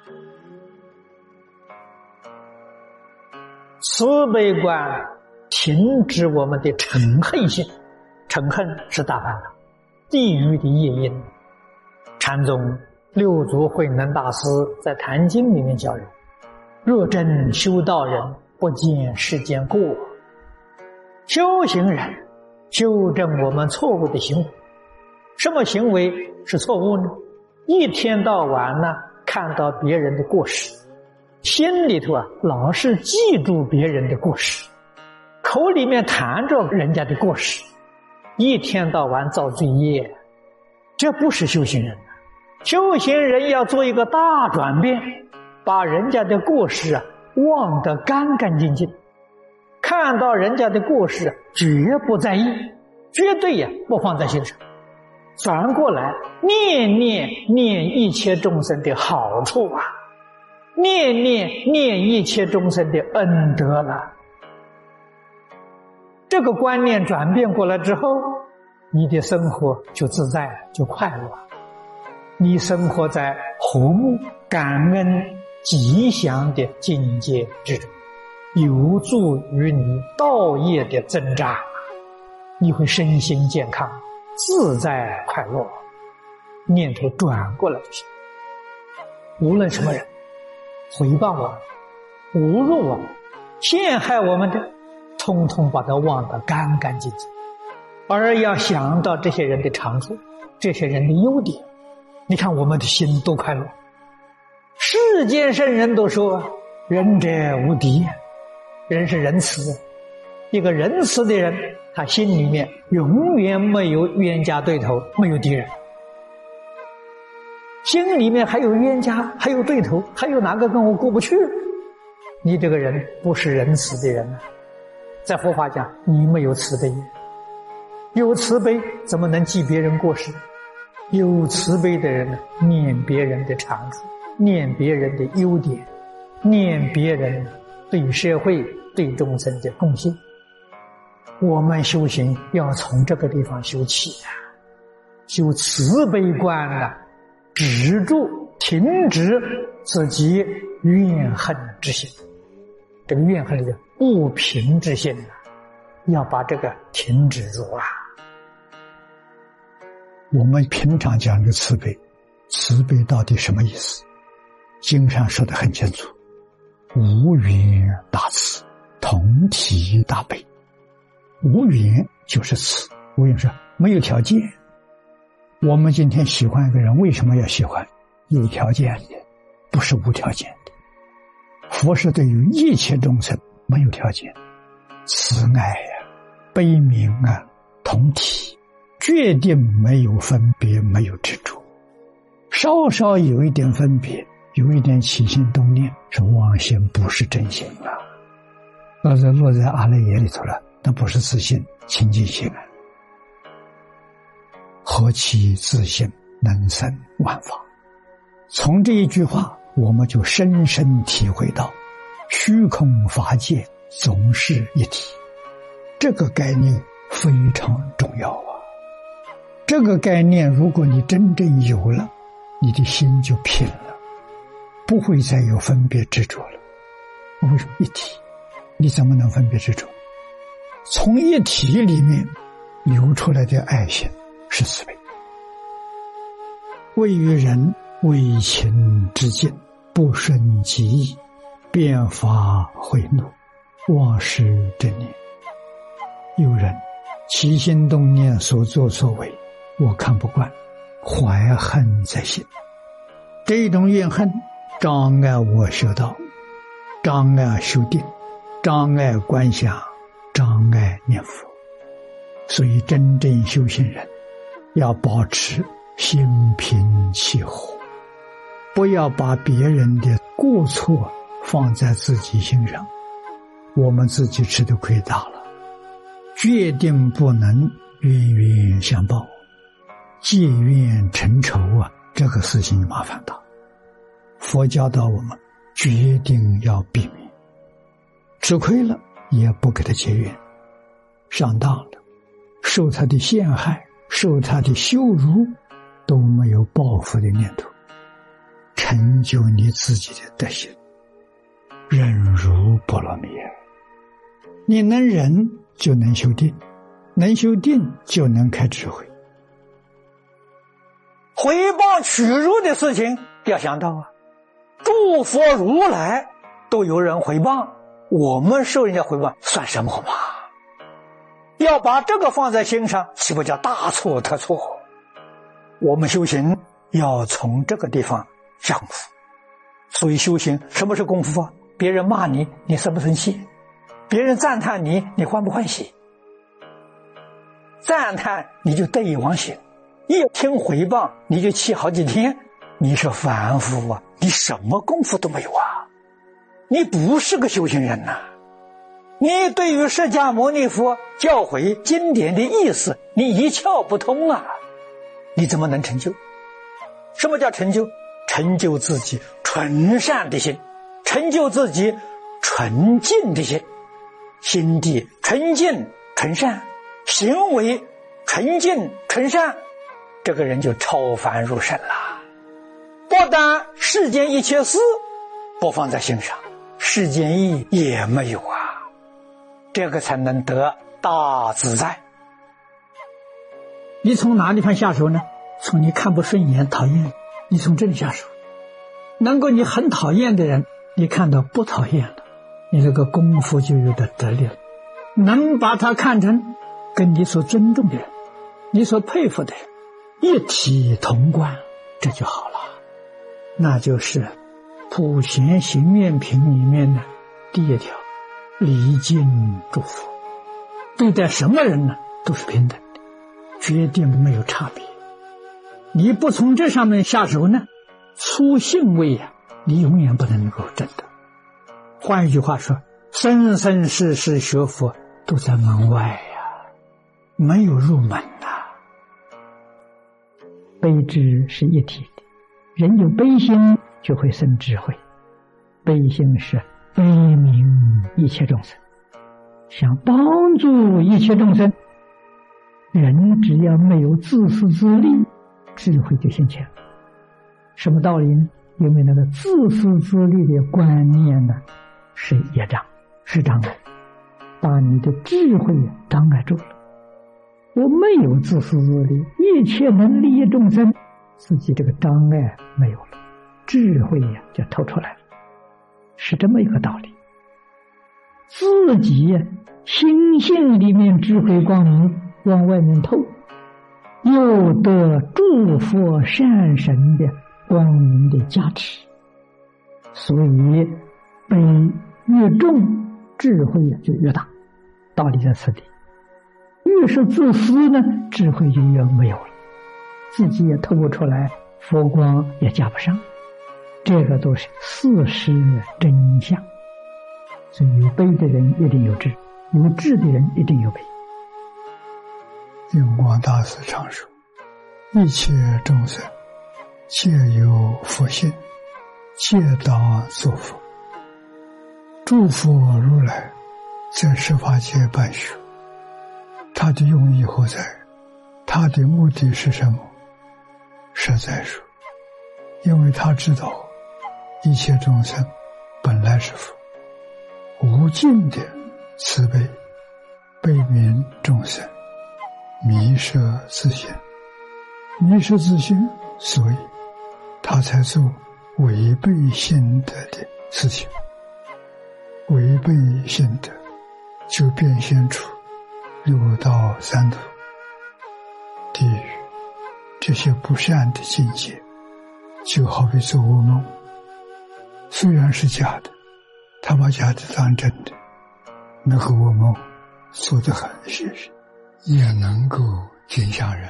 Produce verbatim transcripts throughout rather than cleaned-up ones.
慈悲观停止我们的嗔恨心，嗔恨是大烦恼，地狱的业因。禅宗六祖慧能大师在《坛经》里面教人：若真修道人，不见世间过。修行人纠正我们错误的行为。什么行为是错误呢？一天到晚呢，看到别人的过失，心里头啊老是记住别人的过失，口里面谈着人家的过失，一天到晚造罪业，这不是修行人。修行人要做一个大转变，把人家的过失啊忘得干干净净，看到人家的过失绝不在意，绝对呀不放在心上，转过来念念念一切众生的好处啊，念念念一切众生的恩德了。这个观念转变过来之后，你的生活就自在，就快乐。你生活在和睦、感恩、吉祥的境界之中，有助于你道业的增长，你会身心健康，自在快乐。念头转过来就行。无论什么人诽谤我们、侮辱我们、陷害我们的，通通把它忘得干干净净，而要想到这些人的长处，这些人的优点，你看我们的心多快乐。世间圣人都说仁者无敌，人是仁慈的。一个仁慈的人，他心里面永远没有冤家对头，没有敌人。心里面还有冤家，还有对头，还有哪个跟我过不去？你这个人不是仁慈的人啊。在佛法讲，你没有慈悲，有慈悲怎么能记别人过失？有慈悲的人呢，念别人的长处，念别人的优点，念别人对社会对众生的贡献。我们修行要从这个地方修起啊，修慈悲观啊，止住停止自己怨恨之心。这个怨恨的不平之心啊，要把这个停止住啊。 我们平常讲的慈悲，慈悲到底什么意思？经上说得很清楚，无缘大慈，同体大悲。无缘就是慈，无缘是没有条件。我们今天喜欢一个人，为什么要喜欢？有条件的，不是无条件的。佛是对于一切众生没有条件，慈爱呀、啊、悲悯啊，同体，决定没有分别，没有执着。稍稍有一点分别，有一点起心动念，是妄心，不是真心啊。那是落在阿赖耶里头了，那不是自信清净心啊。何其自信，能生万法。从这一句话，我们就深深体会到虚空法界总是一体，这个概念非常重要啊。这个概念如果你真正有了，你的心就平了，不会再有分别执着了。为什么一体？你怎么能分别执着？从一体里面流出来的爱心是慈悲。为于人为情之境，不顺己意，变法慧怒，忘失正念。有人起心动念，所作所为我看不惯，怀恨在心，这种怨恨障碍我修道，障碍修定，障碍观想，障碍念佛。所以真正修行人要保持心平气和，不要把别人的过错放在自己心上。我们自己吃的亏大了，决定不能冤冤相报，借怨成仇啊，这个事情麻烦大。佛教导我们决定要避免，吃亏了也不给他结怨，上当了，受他的陷害，受他的羞辱，都没有报复的念头。 成就你自己的德行。忍辱波罗蜜，你能忍就能修定，能修定就能开智慧。 回报取辱的事情要想到啊，诸佛如来都有人回报，我们受人家回报算什么嘛？要把这个放在心上，岂不叫大错特错？我们修行要从这个地方下功夫。所以修行什么是功夫啊？别人骂你，你生不生气？别人赞叹你，你欢不欢喜？赞叹你就得意忘形，一听回报你就气好几天。你是凡夫啊，你什么功夫都没有啊，你不是个修行人呐、啊。你对于释迦牟尼佛教诲经典的意思你一窍不通啊，你怎么能成就？什么叫成就？成就自己纯善的心，成就自己纯净的心，心地纯净纯善，行为纯净纯善，这个人就超凡入圣了。不但世间一切事不放在心上，世间意也没有啊，这个才能得大自在。 你从哪地方下手呢？从你看不顺眼讨厌，你从这里下手。能够你很讨厌的人，你看到不讨厌了，你这个功夫就有点得力了。能把他看成跟你所尊重的人，你所佩服的人一体同观，这就好了。那就是普贤行愿品里面的第一条，礼敬祝福。对待什么人呢，都是平等的，决定没有差别。你不从这上面下手呢，粗信位啊，你永远不能够证得。换一句话说，生生世世学佛都在门外呀、啊，没有入门呐、啊。悲智是一体的，人有悲心就会生智慧。悲心是悲悯一切众生，想帮助一切众生。人只要没有自私自利，智慧就现前了。什么道理呢？因为那个自私自利的观念呢，是业障，是障碍，把你的智慧障碍住了。我没有自私自利，一切能利益众生，自己这个障碍没有了，智慧呀就透出来了，是这么一个道理。自己心性里面智慧光明往外面透，又得诸佛善神的光明的加持，所以悲越重，智慧就越大，道理在此地。越是自私呢，智慧就越没有了，自己也透不出来，佛光也加不上，这个都是事实真相。所以有悲的人一定有智，有智的人一定有悲。 印光大师常说，一切众生皆有佛性，皆当作佛。诸佛如来在十法界办学，他的用意何在？他的目的是什么？实在说，因为他知道一切众生本来是佛，无尽的慈悲，悲悯众生，迷失自性，迷失自性，所以他才做违背性德的事情。违背性德，就变现出六道三途、地狱这些不善的境界，就好比做噩梦，虽然是假的，他把假的当真的，那个噩梦做得很现实，也能够惊吓人。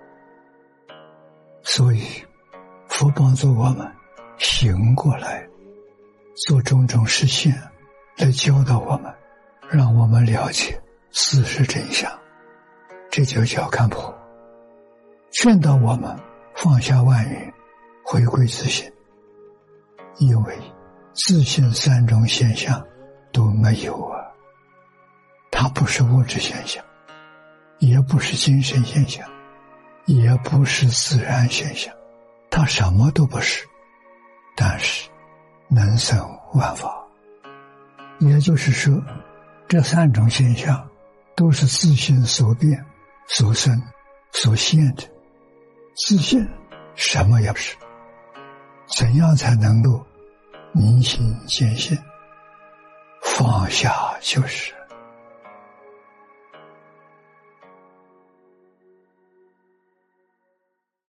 所以佛帮助我们醒过来，做种种实现来教导我们，让我们了解事实真相，这就叫看破，劝导我们放下万缘，回归自性。因为自性三种现象都没有啊，它不是物质现象，也不是精神现象，也不是自然现象，它什么都不是， 但是能生万法。也就是说，这三种现象都是自性所变、所生、所现的。自性什么也不是，怎样才能够明心见性？放下就是。